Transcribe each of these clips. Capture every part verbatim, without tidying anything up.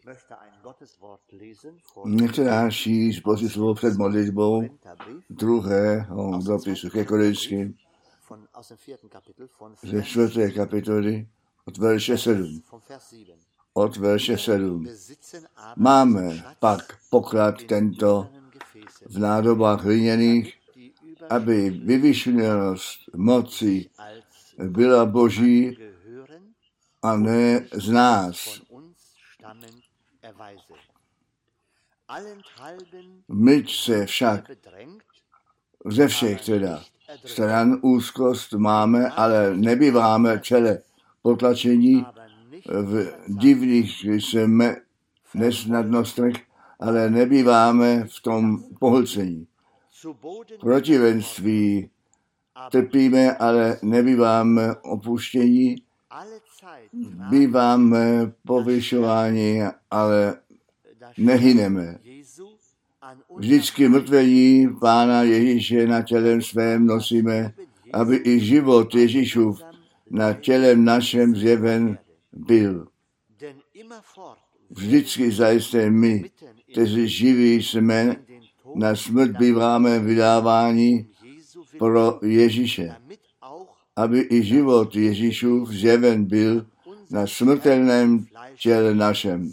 Nechce nás číst Boží slovo před modlitbou druhého dopisu ke Korinským ze čtvrté kapitoly od verše sedm. Od verše sedm. Máme pak poklad tento v nádobách hliněných, aby vyvyšenost moci byla Boží a ne z nás. Myť se však ze všech teda stran úzkost máme, ale nebýváme čele potlačení v divných jsme nesnadnostech, ale nebýváme v tom pohlcení. Protivenství trpíme, ale nebýváme opuštění, býváme povyšováni, ale nehyneme. Vždycky mrtvení Pána Ježíše na tělem svém nosíme, aby i život Ježíšův na tělem našem zjeven byl. Vždycky zajisté my, kteří živí jsme, na smrt býváme vydáváni pro Ježíše, aby i život Ježíšův zjeven byl na smrtelném těle našem.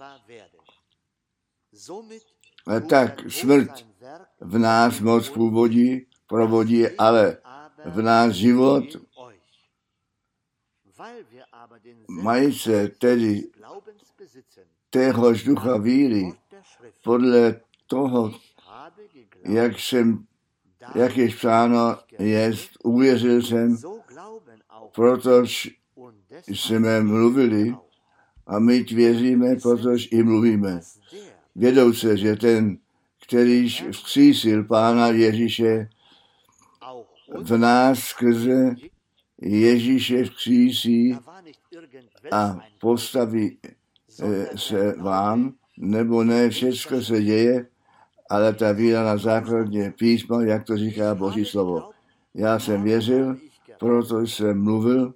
A tak smrt v nás moc původí, provodí, ale v nás život, mají se tedy téhož ducha víry, podle toho, jak jsem, jak je psáno, jest, uvěřil jsem, protože jsme mluvili a my věříme, protože i mluvíme. Vědouce, že ten, kterýž vzkřísil Pána Ježíše v nás skrze Ježíše vzkřísí a postaví se vám, nebo ne, všechno se děje, ale ta víra na základě písma, jak to říká Boží slovo. Já jsem věřil, proto jsem mluvil,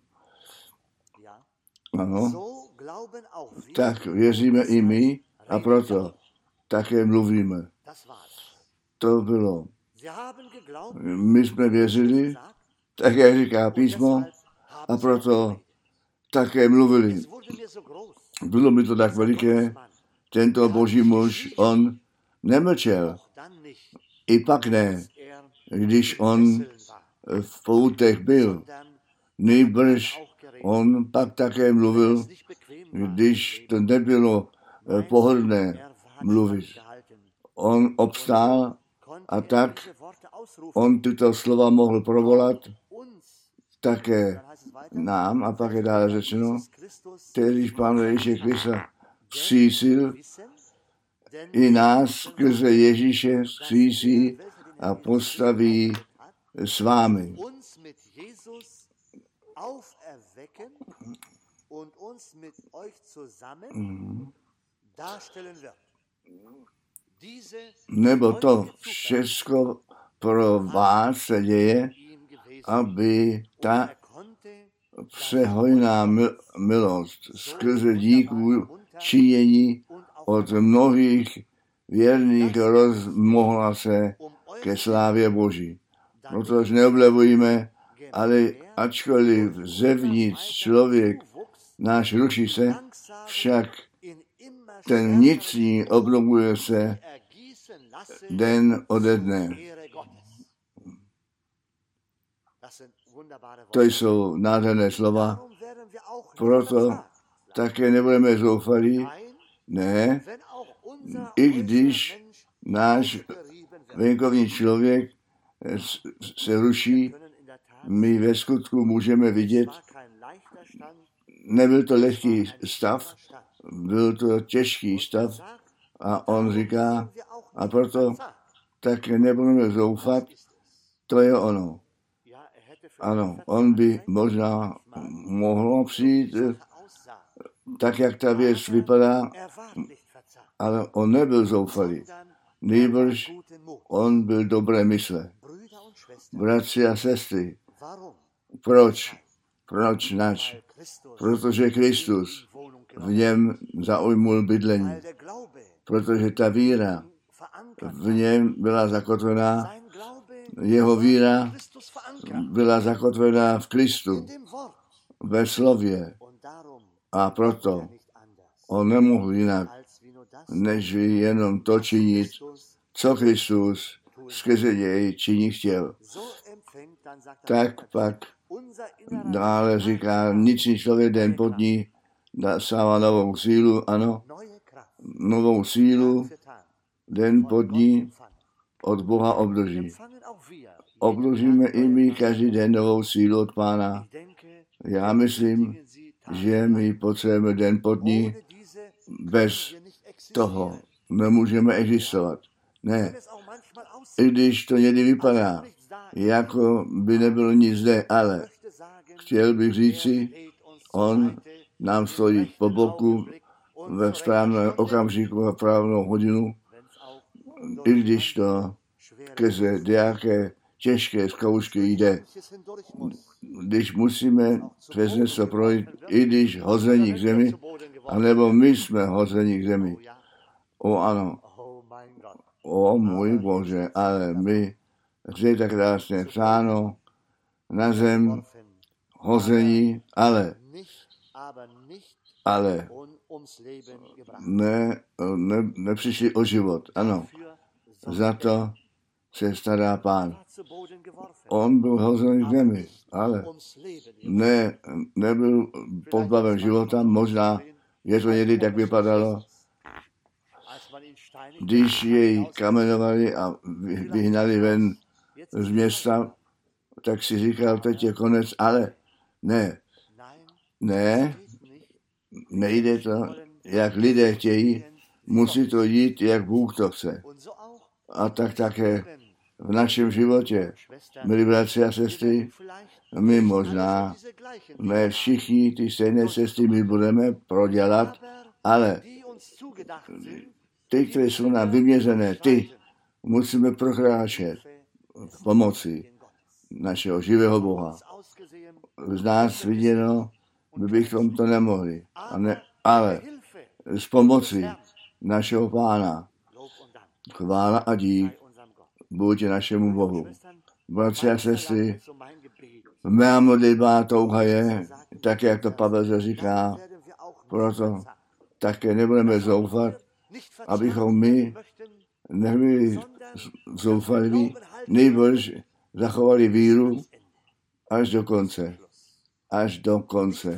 ano, tak věříme i my a proto také mluvíme. To bylo. My jsme věřili, tak jak říká písmo, a proto také mluvili. Bylo mi to tak veliké, tento Boží muž, on nemlčel. I pak ne, když on v poutech byl. Nejbrž on pak také mluvil, když to nebylo pohodlné mluvit. On obstál a tak on tyto slova mohl provolat také nám, a pak je dále řečeno, kterýž Pán Ježíše Krista vzkřísil, i nás skrze Ježíše vzkřísí a postaví s vámi. Nebo to všechno pro vás se děje, aby ta přehojná milost skrze díku činění od mnohých věrných rozmohla se ke slávě Boží. Protože neoblevujeme, ale ačkoliv zevnitř člověk náš ruší se, však ten vnitřní obnovuje se den ode dne. To jsou nádherné slova, proto také nebudeme zoufalí, ne, i když náš venkovní člověk se ruší, my ve skutku můžeme vidět, nebyl to lehký stav, byl to těžký stav a on říká, a proto také nebudeme zoufat, to je ono. Ano, on by možná mohlo přijít tak, jak ta věc vypadá, ale on nebyl zoufalý. Nejbrž on byl dobré mysle. Bratři a sestry, proč? Proč nač? Protože Kristus v něm zaujmul bydlení, protože ta víra v něm byla zakotvená, jeho víra byla zakotvená v Kristu, ve slově. A proto on nemohl jinak, než jenom to činit, co Kristus skrze něj činit chtěl. Tak pak dále říká, vnitřní člověk den pod ní dostává novou sílu, ano, novou sílu den pod ní od Boha obdrží. Obdržíme i my každý den novou sílu od Pána. Já myslím, že my potřebujeme den pod ní, bez toho nemůžeme existovat. Ne, i když to někdy vypadá, jako by nebylo nic zde, ale chtěl bych říci, on nám stojí po boku ve správném okamžiku a správnou hodinu, i když to skrze nějaké těžké zkoušky jde. Když musíme přes něco projít, i když hození k zemi, anebo my jsme hození k zemi. O ano, o můj Bože, ale my, zde je tak krásně psáno, na zem hození, ale, ale ne, ne, nepřišli o život, ano, za to se stará Pán. On byl hozený k zemi, ale ne, nebyl pozbaven života, možná je to někdy tak vypadalo, když jej kamenovali a vyhnali ven z města, tak si říkal, teď je konec, ale ne, ne, nejde to, jak lidé chtějí, musí to jít, jak Bůh to chce. A tak také v našem životě, milí bratři a sestry, my možná, ne všichni ty stejné cesty my budeme prodělat, ale ty, které jsou nám vyměřené, ty musíme prokráčet v pomoci našeho živého Boha. Z nás viděno, my bychom to nemohli, ne, ale s pomocí našeho Pána. Chvála a dík buď našemu Bohu. Bratři a sestry, mé modlitba touha je, tak jak to Pavel říká, proto také nebudeme zoufat, abychom my nebyli zoufalí, nejbrž zachovali víru až do konce. Až do konce.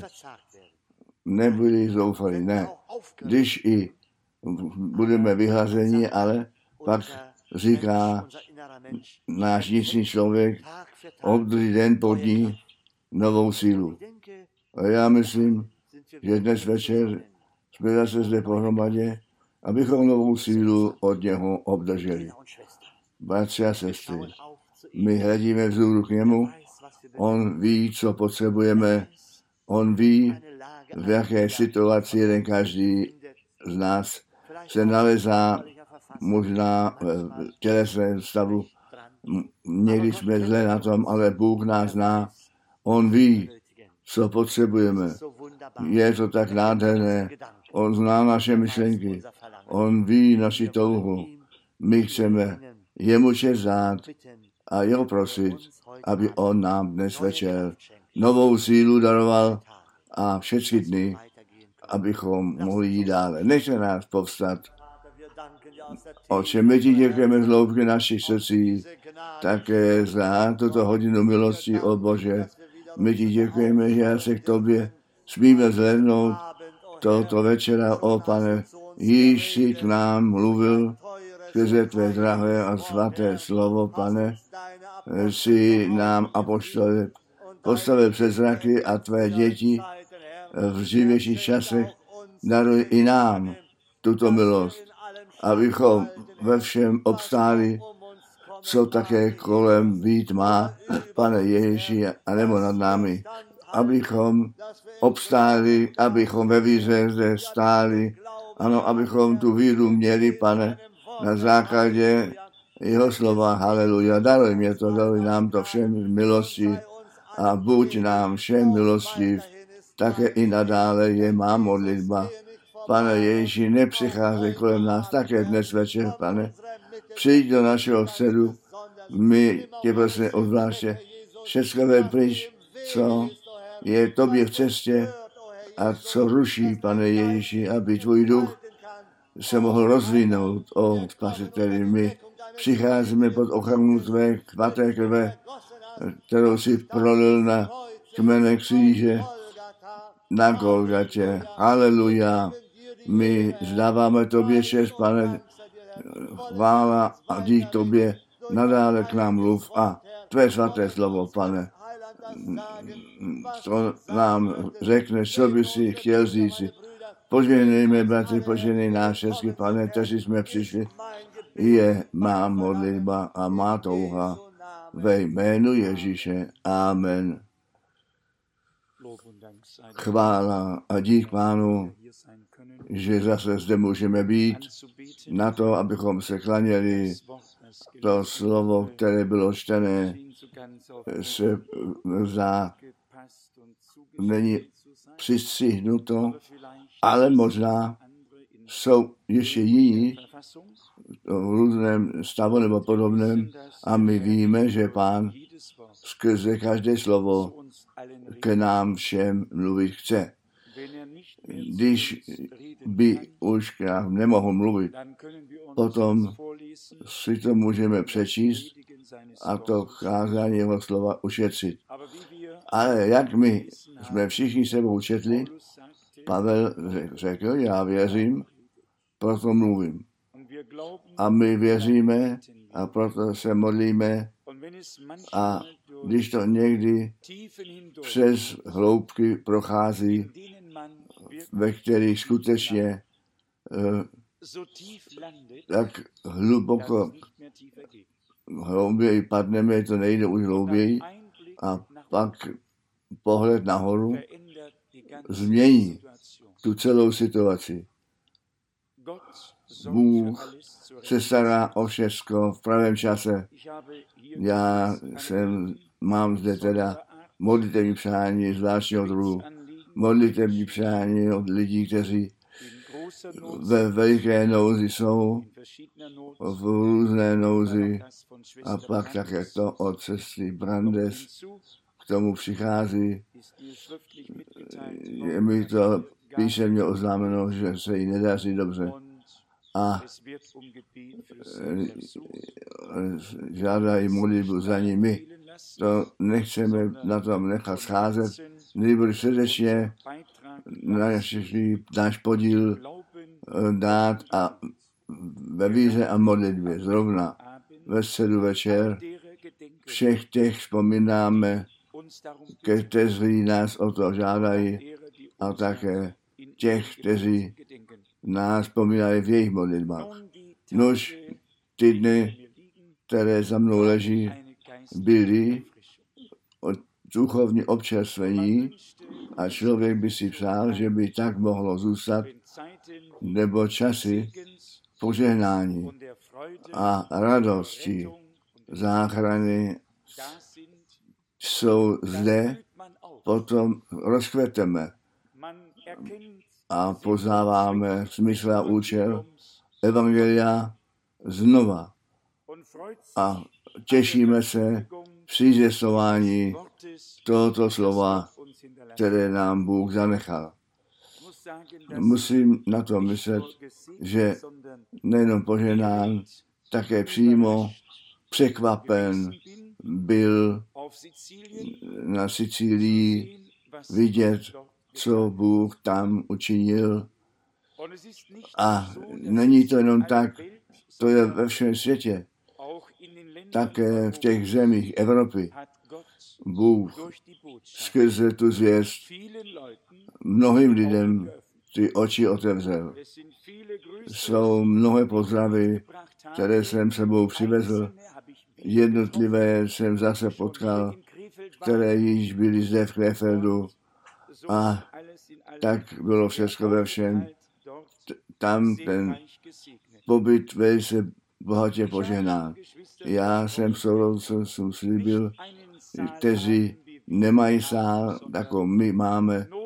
Nebyli zoufalí, ne. Když i budeme vyhlazeni, ale pak říká náš vnitřní člověk, obdrží den pod ní novou sílu. A já myslím, že dnes večer jsme zase zde pohromadě, abychom novou sílu od něho obdrželi. Bratři a sestry, my hledíme vzhůru k němu, on ví, co potřebujeme, on ví, v jaké situaci jeden každý z nás se nalezá, možná v tělesném stavu. Někdy jsme zle na tom, ale Bůh nás zná. On ví, co potřebujeme. Je to tak nádherné. On zná naše myšlenky. On ví naši touhu. My chceme jemu čest dát a jeho prosit, aby on nám dnes večer novou sílu daroval a všechny dny, abychom mohli jít dále. Nechte nás povstat. Oče, my ti děkujeme z hloubky našich srdcí, také za tuto hodinu milosti, o Bože. My ti děkujeme, že se k tobě smíme zhlédnout tohoto večera, o Pane, již jsi k nám mluvil skrze tvé drahé a svaté slovo, Pane, jsi nám apoštole postavil před zraky a tvé děti v dřívějších časech daruj i nám tuto milost, abychom ve všem obstáli, co také kolem být má, Pane Ježíši, a nebo nad námi, abychom obstáli, abychom ve víře zde stáli, ano, abychom tu víru měli, Pane, na základě jeho slova, haleluja, daruj mě to, daruj nám to všem milosti a buď nám všem milostiv také i nadále je má modlitba. Pane Ježíši, nepřicházej kolem nás také dnes večer, pane. Přijď do našeho středu, my tě prosím odvláště všechno vem pryč, co je tobě v cestě a co ruší, pane Ježíši, aby tvůj duch se mohl rozvinout. O Spasiteli, my přicházíme pod ochranu tvé svaté krve, kterou si prolil na kmene kříže na Golgatě. Haleluja. My zdáváme tobě čest, pane, chvála a dík tobě, nadále k nám mluv a tvé svaté slovo, pane. To nám řekne, co by si chtěl říci. Požehnejme, bratři, požehnej nás všechny, pane, kteří jsme přišli. Je má modlitba a má touha ve jménu Ježíše. Amen. Chvála a dík Pánu, že zase zde můžeme být na to, abychom se klaněli. To slovo, které bylo čtené, se zdá, není přistřihnuto, ale možná jsou ještě jiní v různém stavu nebo podobném a my víme, že Pán skrze každé slovo k nám všem mluvit chce. Když by už k nám nemohl mluvit, potom si to můžeme přečíst a to kázání jeho slova ušetřit. Ale jak my jsme všichni sebou četli, Pavel řekl, já věřím, proto mluvím. A my věříme a proto se modlíme a když to někdy přes hloubky prochází, ve kterých skutečně tak hluboko hlouběji padneme, to nejde už hlouběji a pak pohled nahoru změní tu celou situaci. Bůh se stará o všechno v pravém čase. Já jsem, mám zde teda modlitevní přání zvláštního druhu, modlitevní přání od lidí, kteří ve veliké nouzi jsou, v různé nouzi a pak také to od sestry Brandes k tomu přichází. Je mi to písemně oznámeno, že se jí nedaří dobře a žádají modlitbu za nimi. To nechceme na tom nechat scházet, nebož srdečně náš, náš podíl dát a ve víře a modlitbě zrovna ve středu večer všech těch vzpomínáme, kteří nás o to žádají a také těch, kteří nás vzpomínají v jejich modlitbách. Nož ty dny, které za mnou leží, byly od duchovní občerstvení a člověk by si přál, že by tak mohlo zůstat, nebo časy požehnání a radosti záchrany jsou zde, potom rozkveteme a poznáváme smysl a účel evangelia znova a těšíme se při zvěstování tohoto slova, které nám Bůh zanechal. Musím na to myslet, že nejenom poženán, také přímo překvapen byl na Sicílii vidět, co Bůh tam učinil. A není to jenom tak, to je ve všem světě. Také v těch zemích Evropy Bůh skrze tu zvěst mnohým lidem ty oči otevřel. Jsou mnohé pozdravy, které jsem sebou přivezl. Jednotlivé jsem zase potkal, které již byly zde v Krefeldu. A tak bylo všechno ve všem. Tam ten pobyt velice bohatě požehnán. Já jsem sourodcům jsem slíbil, kteří nemají sál, jako my máme,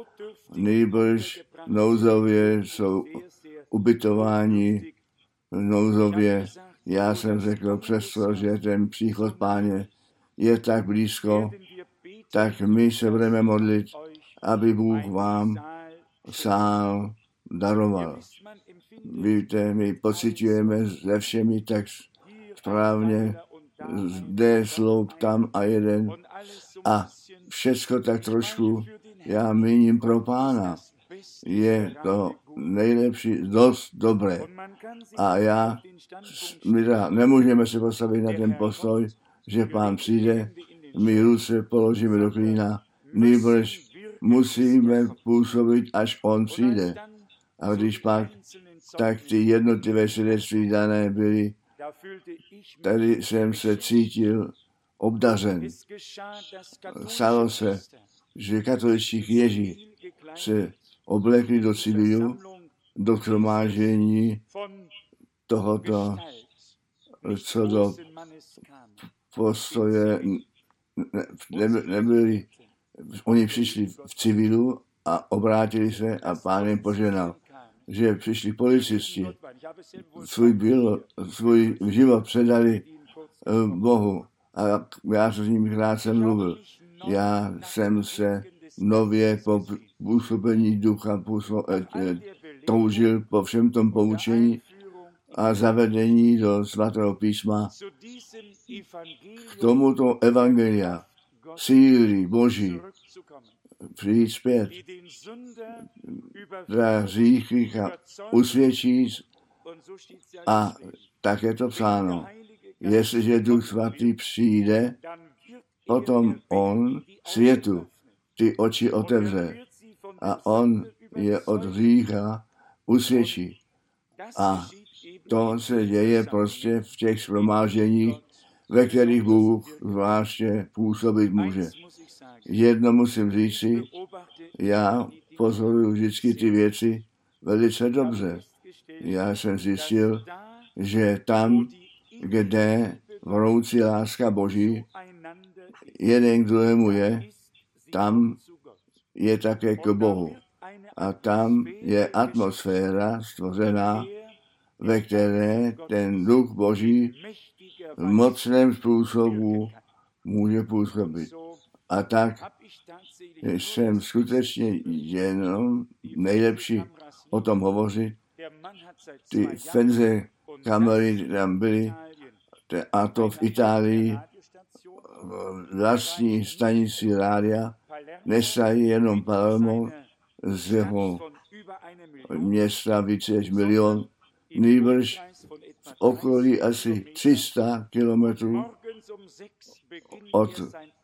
nýbrž nouzově jsou ubytováni nouzově. Já jsem řekl přesto, že ten příchod Páně je tak blízko, tak my se budeme modlit, aby Bůh vám sál daroval. Víte, my pociťujeme se všemi tak správně, zde sloup, tam a jeden a všecko tak trošku, já míním pro Pána. Je to nejlepší, dost dobré. A já, my nemůžeme se postavit na ten postoj, že Pán přijde, my ruce položíme do klína, nýbrž musíme působit, až on přijde. A když pak, tak ty jednotlivé svědectví dané byly, tady jsem se cítil obdařen. Stalo se, že katoličtí kněží se oblekli do civilu, do shromáždění tohoto, co do postoje ne, nebyli, oni přišli v civilu a obrátili se a Pán jim požehnal, že přišli policisti, svůj, bylo, svůj život předali Bohu a já se s nimi krátce mluvil. Já jsem se nově po působení ducha působ, toužil po všem tom poučení a zavedení do svatého písma k tomuto evangelia síly Boží přijít zpět, za hříchy usvědčí a tak je to psáno. Jestliže Duch Svatý přijde, potom on světu ty oči otevře a on je od hřícha usvědčí. A to se děje prostě v těch shromážděních, ve kterých Bůh zvláště působit může. Jedno musím říci, já pozoruju vždycky ty věci velice dobře. Já jsem zjistil, že tam, kde vroucí láska Boží jeden k druhému je, tam je také k Bohu. A tam je atmosféra stvořená, ve které ten Duch Boží v mocném způsobu může působit. A tak jsem skutečně jenom nejlepší o tom hovořit. Ty Fenze kamery tam byly, a to v Itálii, vlastní stanici rádia, nesají jenom Palermo z jeho města více než milion, nýbrž v okolí asi tři sta kilometrů od,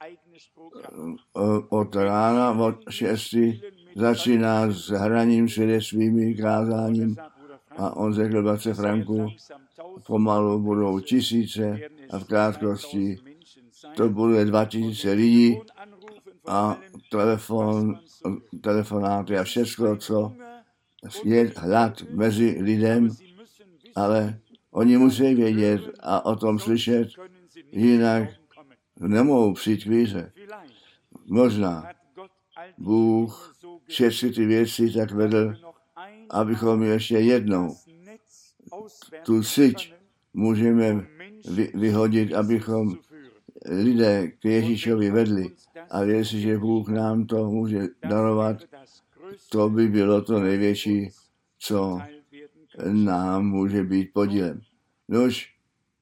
od rána, od šesti, začíná s hraním svědectvími, kázáním a on řekl dvacet franků, pomalu budou tisíce a v krátkosti to bude dva tisíce lidí a telefon, telefonáty a všechno, co je hlad mezi lidem, ale oni musí vědět a o tom slyšet, jinak nemohou přijít k víře. Možná Bůh všechny ty věci tak vedl, abychom ještě jednou tu síť můžeme vy, vyhodit, abychom lidé k Ježíšovi vedli. Ale jestliže Bůh nám to může darovat, to by bylo to největší, co nám může být podílem. Nož,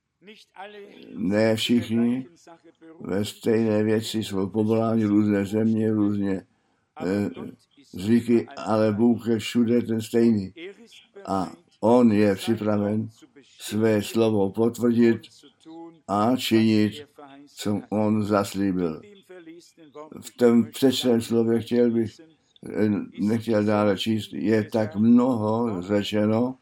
ne všichni ve stejné věci jsou povoláni, různé země, různě eh, zvyky, ale Bůh je všude ten stejný. A on je připraven své slovo potvrdit a činit, co on zaslíbil. V tom přečteném slově chtěl bych, nechtěl dále číst, je tak mnoho řečeno,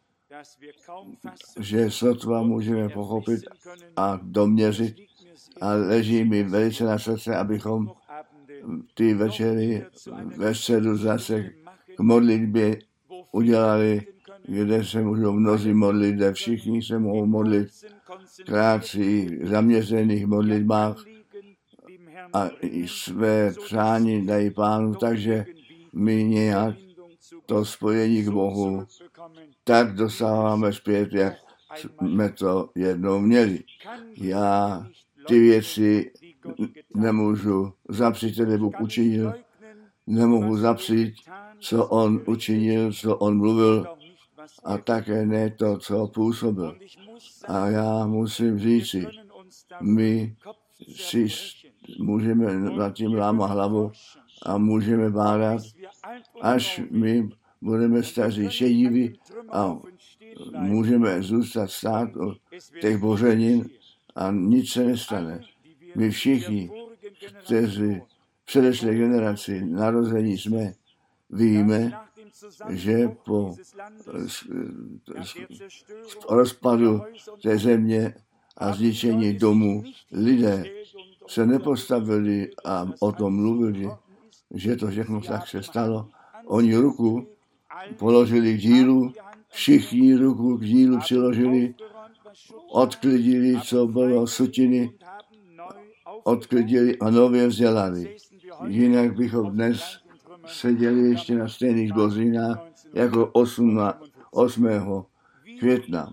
že sotva můžeme pochopit a doměřit, a leží mi velice na srdce, abychom ty večery ve středu zase k modlitbě udělali, kde se můžou mnozí modlit, kde všichni se mohou modlit krátcí zaměřených modlitbách a i své přání dají Pánu, takže my nějak to spojení k Bohu tak dostáváme zpět, jak jsme to jednou měli. Já ty věci nemůžu zapřít, které Bůh učinil, nemohu zapřít, co on učinil, co on mluvil a také ne to, co působil. A já musím říci, my si můžeme nad tím lámat hlavu a můžeme bádat, až my budeme staří šediví a můžeme zůstat stát od těch bořenin a nic se nestane. My všichni, kteří předešlé generaci narození jsme, víme, že po rozpadu té země a zničení domů lidé se nepostavili a o tom mluvili, že to všechno tak se stalo. Oni ruku položili k dílu, všichni ruku k dílu přiložili, odklidili, co bylo sutiny, odklidili a nově vzdělali. Jinak bychom dnes seděli ještě na stejných zbořinách jako osmého května.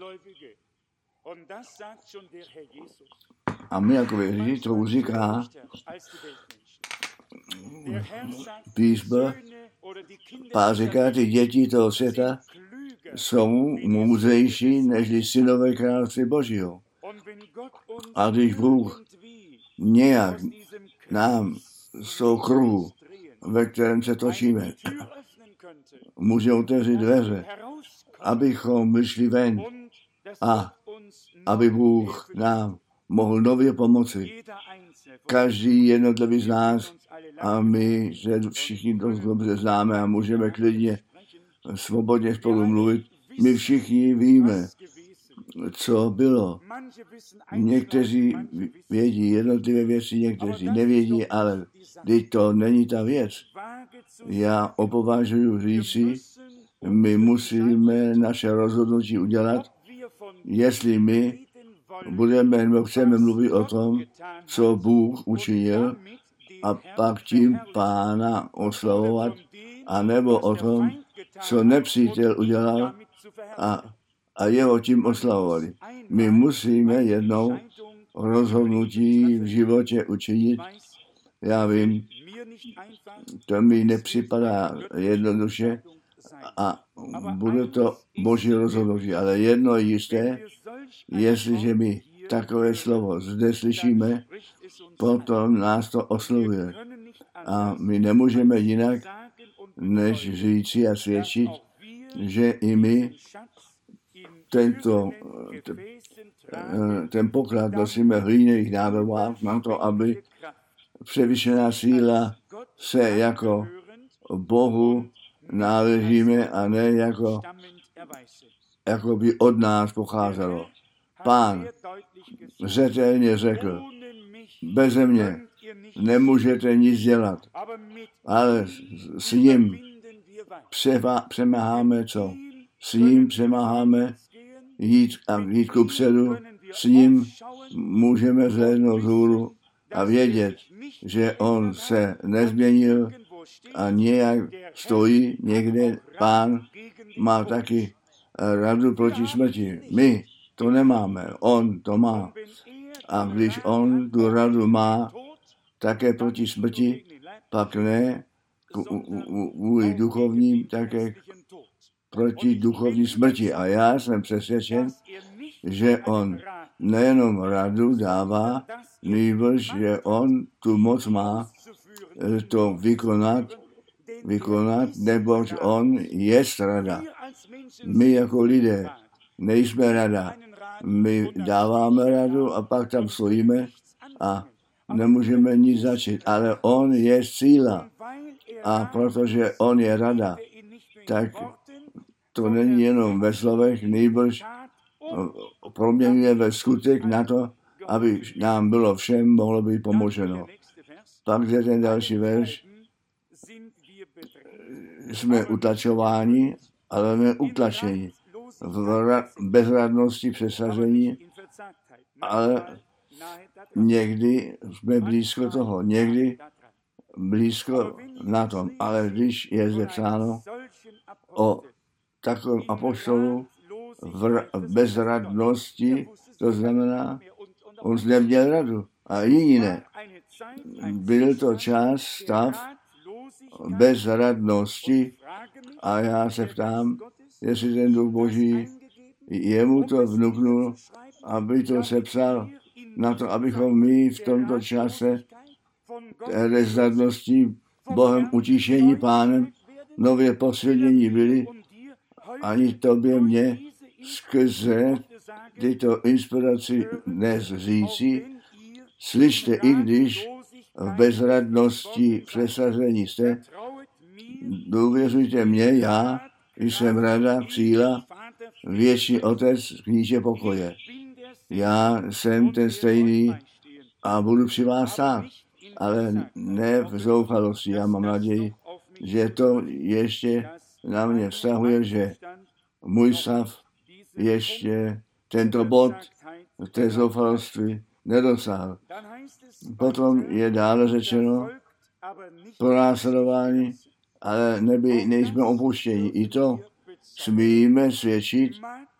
A my jako věří, to už říká písmo, Pán říká, ty děti toho světa jsou moudřejší než synové království Božího. A když Bůh nějak nám z toho kruhu, ve kterém se točíme, může otevřít dveře, abychom vyšli ven a aby Bůh nám mohl nově pomoci. Každý jednotlivý z nás a my se všichni dost dobře známe a můžeme klidně svobodně spolu mluvit. My všichni víme, co bylo. Někteří vědí jednotlivé věci, někteří nevědí, ale když to není ta věc. Já opovažuji říci, my musíme naše rozhodnutí udělat, jestli my budeme nebo chceme mluvit o tom, co Bůh učinil a pak tím Pána oslavovat, anebo o tom, co nepřítel udělal a, a jeho tím oslavovali. My musíme jednou rozhodnutí v životě učinit. Já vím, to mi nepřipadá jednoduše a bude to Boží rozhodnutí, ale jedno je jisté, jestliže my takové slovo zde slyšíme, potom nás to oslovuje. A my nemůžeme jinak, než říci a svědčit, že i my tento, ten poklad nosíme v hlíněných nádobách na to, aby převyšená síla se jako Bohu náležíme a ne jako, jako by od nás pocházelo. Pán zřetelně řekl, beze mě nemůžete nic dělat, ale s ním přemáháme co? S ním přemáháme jít a jít ku předu, s ním můžeme zhlédnout hůru a vědět, že on se nezměnil a nějak stojí někde. Pán má taky radu proti smrti. My to nemáme, on to má. A když on tu radu má také proti smrti, pak ne kvůli duchovním, také proti duchovní smrti. A já jsem přesvědčen, že on nejenom radu dává, nýbrž, že on tu moc má to vykonat, vykonat, neboť on je rada. My jako lidé nejsme rada. My dáváme radu a pak tam stojíme a nemůžeme nic začít. Ale on je síla. A protože on je rada, tak to není jenom ve slovech, nýbrž proměňuje ve skutek na to, aby nám bylo všem mohlo být pomoženo. Pak je ten další verš. Jsme utlačováni, ale ne utlačeni. V bezradnosti, přesazení, ale někdy jsme blízko toho. Někdy blízko na tom. Ale když je zde psáno o takovém apoštolu v bezradnosti, to znamená, on neměl radu a jiní ne. Byl to čas, stav bezradnosti a já se ptám, jestli ten Duch Boží jemu to vnuknul, aby to sepsal na to, abychom my v tomto čase bezradnosti Bohem utišení Pánem nově posvědění byli, ani tobě mě skrze tyto inspiraci dnes říci, slyšte, i když v bezradnosti přesazení jste, důvěřujte mě, já jsem rada, síla, věčný Otec, kníže pokoje. Já jsem ten stejný a budu při vás stát, ale ne v zoufalosti. Já mám naději, že to ještě na mě vztahuje, že můj stav ještě tento bod té zoufalosti nedosáhl. Potom je dále řečeno pronásledování, ale neby, nejsme opuštěni. I to smíme svědčit,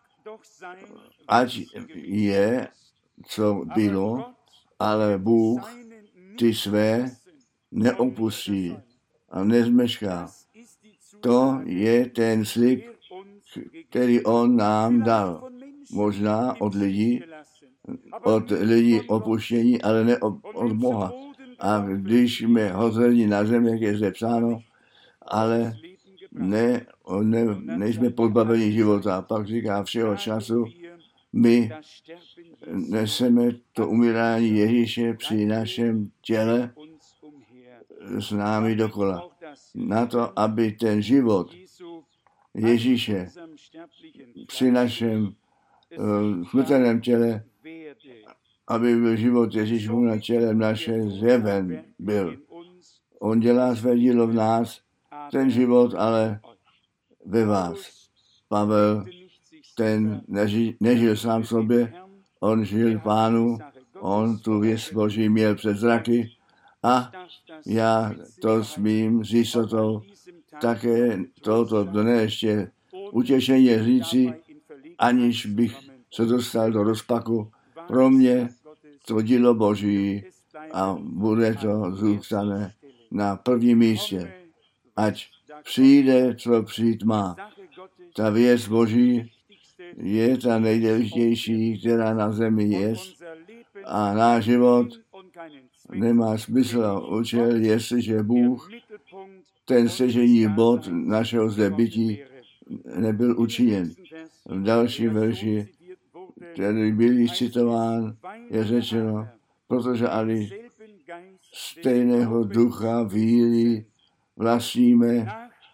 ať je, co bylo, ale Bůh ty své neopustí a nezmešká. To je ten slib, který on nám dal. Možná od lidí, od lidí opuštění, ale ne od, od Boha. A když jsme hozeni na zem, jak je zde psáno, ale ne, ne, nejsme pozbaveni života. A pak říká všeho času, my neseme to umírání Ježíše při našem těle s námi dokola. Na to, aby ten život Ježíše při našem uh, smrtelném těle, aby byl život Ježíšův na těle naše zjeven byl. On dělá své dílo v nás, ten život ale ve vás. Pavel, ten neži, nežil sám sobě, on žil Pánu, on tu věc Boží měl před zraky a já to smím s jistotou také tohoto dne ještě utěšeně říci, aniž bych se dostal do rozpaku. Pro mě to dílo Boží a bude to zůstane na prvním místě. Ať přijde, co přijít má. Ta věc Boží je ta nejdůležitější, která na zemi je, a náš život nemá smysl a účel, jestliže Bůh, ten stěžejní bod našeho zde bytí, nebyl učiněn. V dalším verši, který byl již citován, je řečeno, protože ali stejného ducha víry vlastníme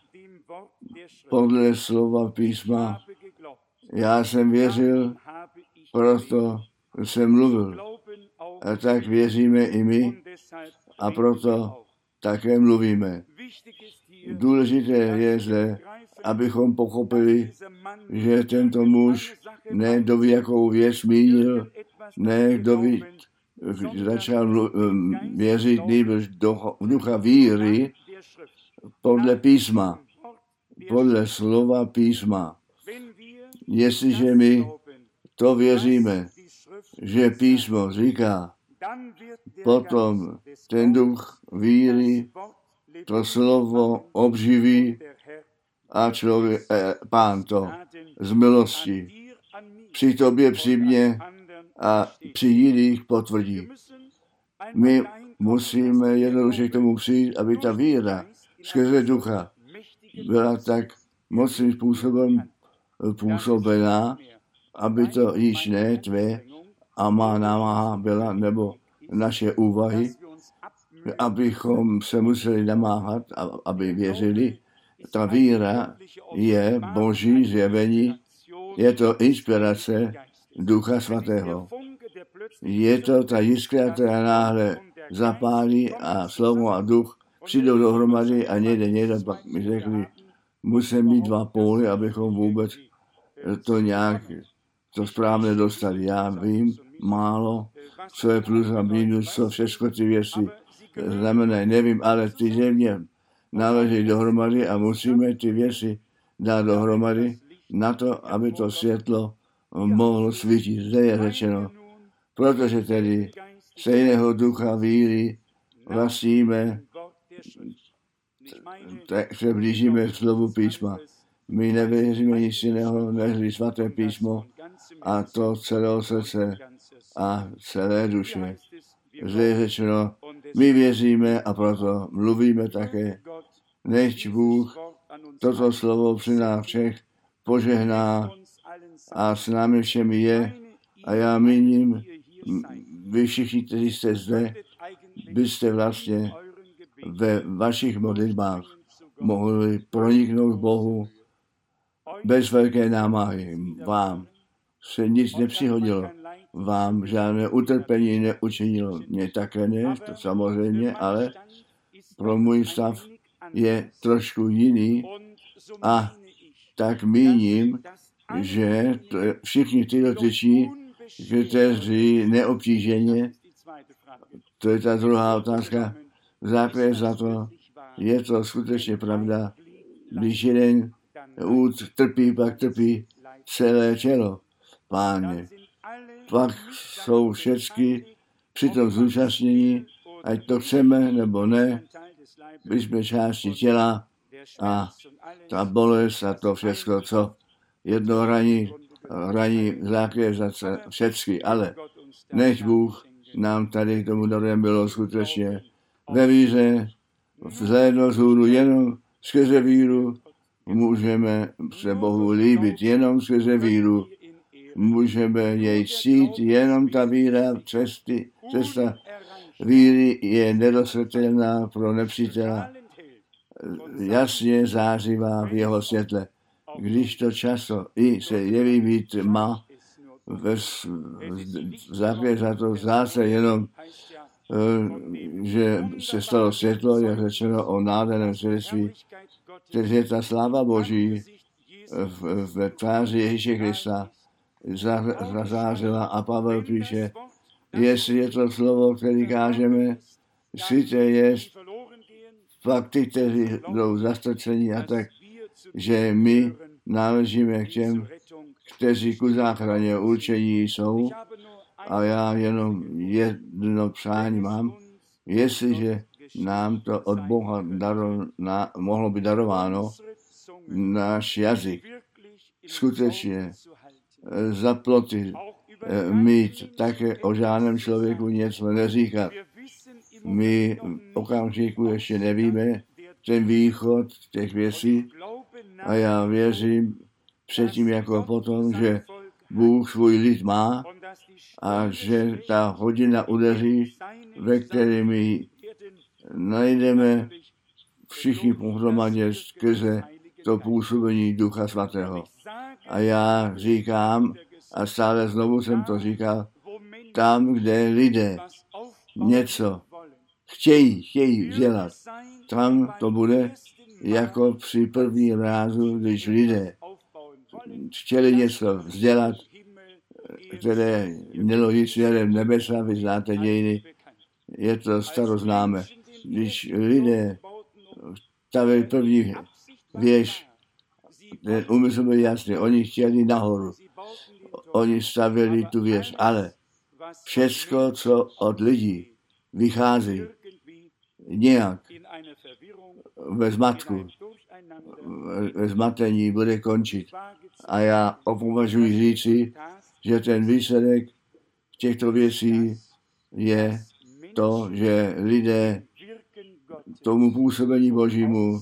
podle slova písma. Já jsem věřil, proto jsem mluvil. A tak věříme i my a proto také mluvíme. Důležité je zde, abychom pochopili, že tento muž ne kdo ví, jakou věc mínil, ne kdo ví, začal věřit nejbrž do ducha víry podle písma, podle slova písma. Jestliže my to věříme, že písmo říká, potom ten duch víry, to slovo obživí a člověk, eh, Pán to z milosti při tobě, při mně a při jiných potvrdí. My musíme jednoduše k tomu přijít, aby ta víra skrze ducha byla tak mocným způsobem působená, aby to již ne tvé a má námaha byla, nebo naše úvahy, abychom se museli namáhat, aby věřili. Ta víra je Boží zjevení, je to inspirace Ducha Svatého. Je to ta jiskra, která náhle zapálí a slovo a duch přijdou dohromady a někde, někde pak mi řekli, musím mít dva póly, abychom vůbec to nějak to správně dostali. Já vím málo, co je plus a minus, co všechno ty věci znamenají, nevím, ale ty země náleží dohromady a musíme ty věci dát dohromady na to, aby to světlo mohlo svítit. Zde je řečeno, protože tedy stejného ducha víry vlastníme, tak se blížíme k slovu písma. My nevěříme nic jiného, než svaté písmo a to celého srdce a celé duše. Zde je řečeno, my věříme a proto mluvíme také. Nechť Bůh toto slovo při nás všech požehná a s námi všemi je. A já míním, vy všichni, kteří jste zde, byste vlastně ve vašich modlitbách mohli proniknout k Bohu bez velké námahy. Vám se nic nepřihodilo, vám žádné utrpení neučinilo. Mně také ne, to samozřejmě, ale pro můj stav je trošku jiný a tak míním, že to všichni ty dotyční, kteří neobtíženě, to je ta druhá otázka, základ za to, je to skutečně pravda, když jeden úd trpí, pak trpí celé tělo, Páně. Pak jsou všechny přitom zúčastnění, ať to chceme nebo ne, my jsme části těla a ta bolest a to všechno, co jedno raní, raní základ za všechny, ale nech Bůh nám tady k tomu darem bylo skutečně ve víře, vzhlédnout hůru jenom skrze víru, můžeme se Bohu líbit jenom skrze víru, můžeme jej cít, jenom ta víra, cesty, cesta víry je nedosažitelná pro nepřítela, jasně zářivá v jeho světle. Když to často i se jeví být má, v základě za to zdá se jenom, že se stalo světlo, je řečeno o nádherném svědectví, takže je ta sláva Boží ve tváři Ježíše Krista zazářila a Pavel píše, jestli je to slovo, které kážeme, svíte je pak ty, kteří jdou zastrčení a tak, že my náležíme k těm, kteří ku záchraně určení jsou a já jenom jedno přání mám, jestliže nám to od Boha daro, na, mohlo být darováno, náš jazyk skutečně za ploty mít také o žádném člověku něco neříkat. My okamžiku ještě nevíme ten východ těch věcí a já věřím předtím jako potom, že Bůh svůj lid má a že ta hodina udeří, ve které my najdeme všichni pohromadě skrze to působení Ducha Svatého. A já říkám, a stále znovu jsem to říkal, tam, kde lidé něco chtějí, chtějí dělat, tam to bude jako při první rázu, když lidé chtěli něco vzdělat, které mělo jít směrem nebesa, vy znáte dějiny, je to staroznáme. Když lidé stavili první věž, ten úmysl byl jasný, oni chtěli nahoru, oni stavili tu věž, ale všecko, co od lidí vychází, nějak ve zmatku, ve zmatení bude končit. A já opovažuji říci, že ten výsledek těchto věcí je to, že lidé tomu působení Božímu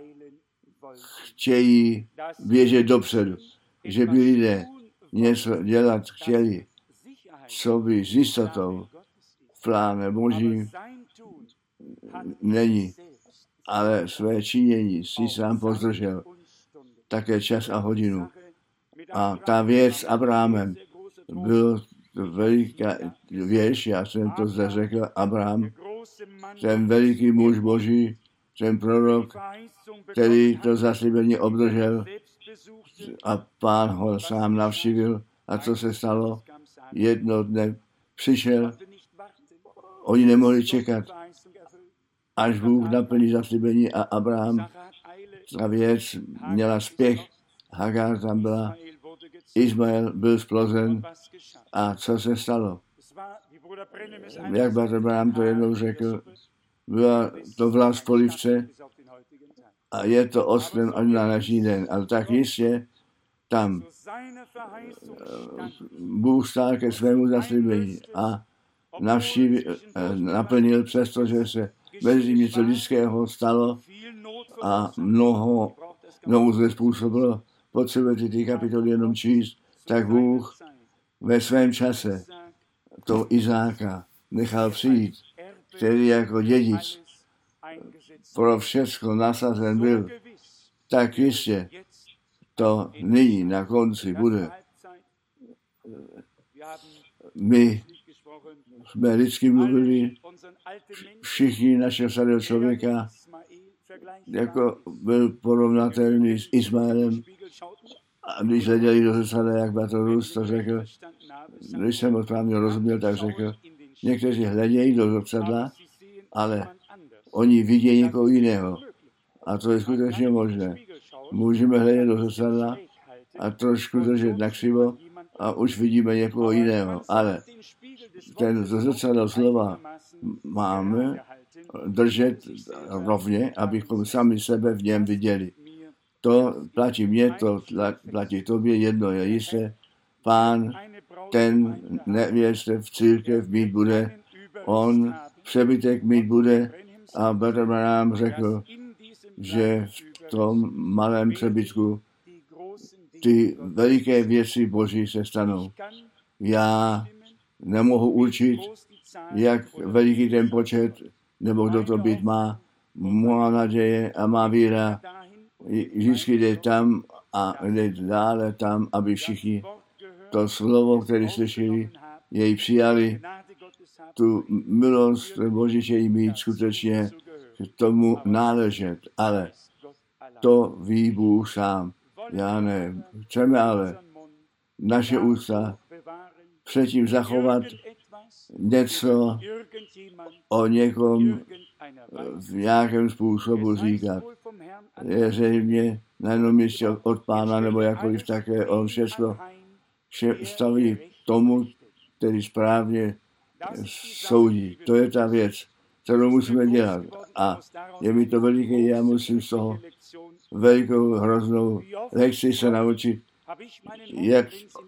chtějí běžet dopředu. Že by lidé něco dělat chtěli, co by s jistotou v pláne Božím není, ale své činění si sám pozdržel také čas a hodinu. A ta věc s Abrahamem byl veliká věc, já jsem to zde řekl, Abraham, ten veliký muž Boží, ten prorok, který to zaslíbení obdržel a Pán ho sám navštívil. A co se stalo? Jedno dne přišel, oni nemohli čekat až Bůh naplní zaslíbení a Abraham, ta věc měla spěch, Hagar tam byla, Ismael byl splozen a co se stalo? Jak bratr Branham to jednou řekl, byla to vlast v polivce a je to ostrem až na naší den, ale tak jistě tam Bůh stál ke svému zaslíbení a navštívil, naplnil, přestože se mezi něco lidského stalo a mnoho nouze způsobilo. Potřebujete ty kapitoly jenom číst, tak Bůh ve svém čase toho Izáka nechal přijít, který jako dědic pro všechno nasazen byl, tak jistě to nyní na konci bude. My jsme lidsky mluvili, všichni našeho starého člověka, jako byl porovnatelný s Ismaelem. A když hleděli do zrcadla, jak bratr Rus to řekl, když jsem ho správně rozuměl, tak řekl, někteří hledějí do zrcadla, ale oni vidí někoho jiného. A to je skutečně možné. Můžeme hledět do zrcadla a trošku držet nakřivo a už vidíme někoho jiného. Ale ten zrcadlo slova máme držet rovně, abychom sami sebe v něm viděli. To platí mě, to platí tobě, jedno je jisté. Pán, ten nevěřte v církev mít bude, on přebytek mít bude a bratr Branham řekl, že v tom malém přebytku ty veliké věci Boží se stanou. Já nemohu určit, jak veliký ten počet, nebo kdo to být má. Má naděje a má víra vždycky jde tam a jde dále tam, aby všichni to slovo, které slyšeli, jej přijali, tu milost Boží chtějí mít skutečně k tomu náležet. Ale to ví Bůh sám. Já ne. Chceme ale naše ústa předtím zachovat něco o někom v nějakém způsobu říkat. Je zřejmě na jednom místě od Pána, nebo jakkoliv také on všechno staví tomu, který správně soudí. To je ta věc, kterou musíme dělat. A je mi to veliké, já musím z toho velikou hroznou lekci se naučit, jak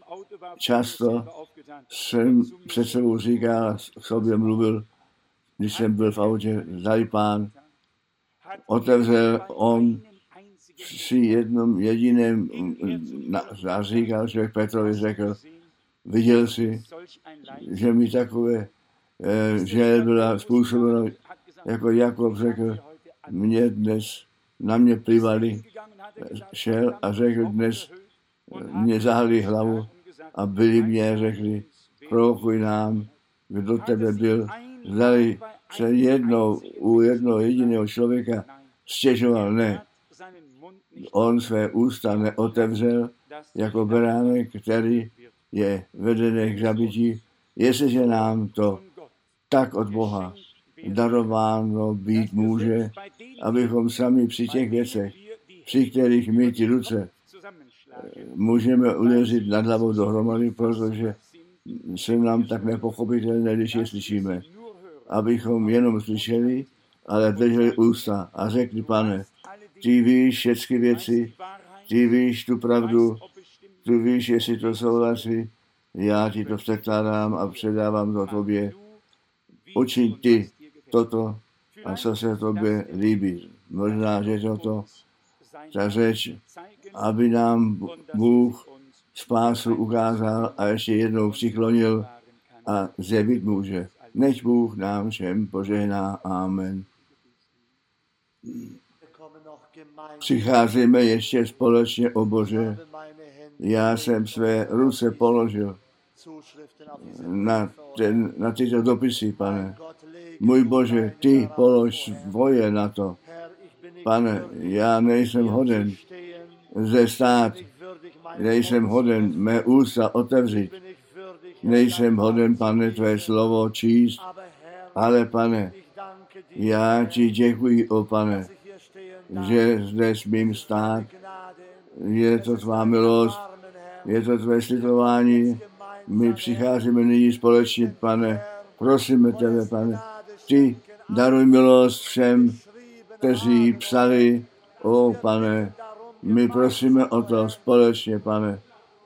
často jsem před sebou říkal, sobě mluvil, když jsem byl v autě, zdali Pán otevřel on při jednom jediném zaříkal, že Petrovi řekl, viděl jsi, že mi takové, že byla způsobeno, jako Jakob řekl, mě dnes, na mě plivali, šel a řekl dnes, mě zahali hlavu a byli mě, řekli, prorokuj nám, kdo tebe byl, zdali se jednou, u jednoho jediného člověka stěžoval, ne. On své ústa neotevřel jako beránek, který je vedený k zabití, jestliže nám to tak od Boha darováno být může, abychom sami při těch věcech, při kterých my ty ruce můžeme udeřit nad hlavou dohromady, protože se nám tak nepochopitelné, když je slyšíme. Abychom jenom slyšeli, ale drželi ústa a řekli, Pane, ty víš všechny věci, ty víš tu pravdu, ty víš, jestli to souhlasí, já ti to překládám a předávám to tobě. Učiň ty toto a co se tobě líbí. Možná, že toto, ta řeč, aby nám Bůh spásu ukázal a ještě jednou přiklonil a zjevit může. Nech Bůh nám všem požehná. Amen. Přicházíme ještě společně, o Bože. Já jsem své ruce položil na, ten, na tyto dopisy, Pane. Můj Bože, ty polož svoje na to. Pane, já nejsem hoden zde stát, nejsem hoden mé ústa otevřít, nejsem hoden, Pane, tvé slovo číst, ale, Pane, Já ti děkuji, o Pane, že zde smím stát. Je to tvá milost, je to tvé slitování. My přicházíme nyní společně, Pane. Prosíme tebe, Pane. Ty daruj milost všem, kteří psali, o Pane. My prosíme o to společně, Pane.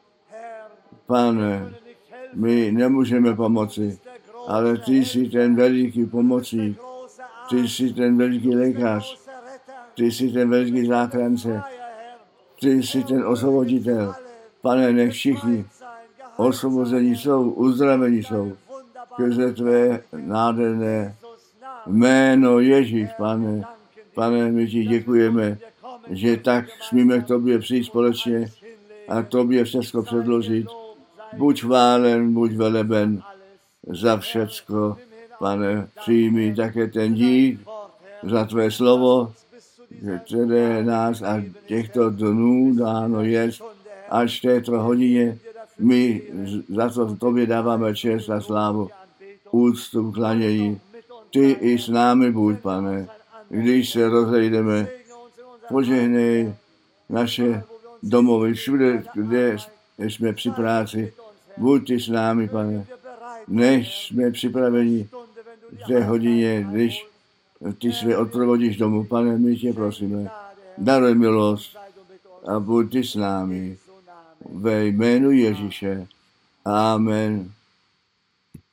Pane, my nemůžeme pomoci, ale ty jsi ten veliký pomocník. Ty jsi ten veliký lékař. Ty jsi ten veliký záchránce. Ty jsi ten osvoboditel. Pane, nech všichni osvobození jsou, uzdravení jsou. Skrze tvé nádherné jméno Ježíš, Pane. Pane, my ti děkujeme, že tak smíme k tobě přijít společně a tobě všecko předložit. Buď chválen, buď veleben za všecko. Pane, přijmi také ten dík za tvé slovo, které nás a těchto dnů dáno je, až v této hodině. My za to tobě dáváme čest a slávu, úctu, klanění. Ty i s námi buď, Pane, když se rozejdeme. Požehnej naše domovy, všude, kde jsme při práci. Buď ty s námi, Pane. Než jsme připraveni v té hodině, když ty se odprovodíš domů. Pane, my tě prosíme, daruj milost a buď ty s námi. Ve jménu Ježíše. Amen.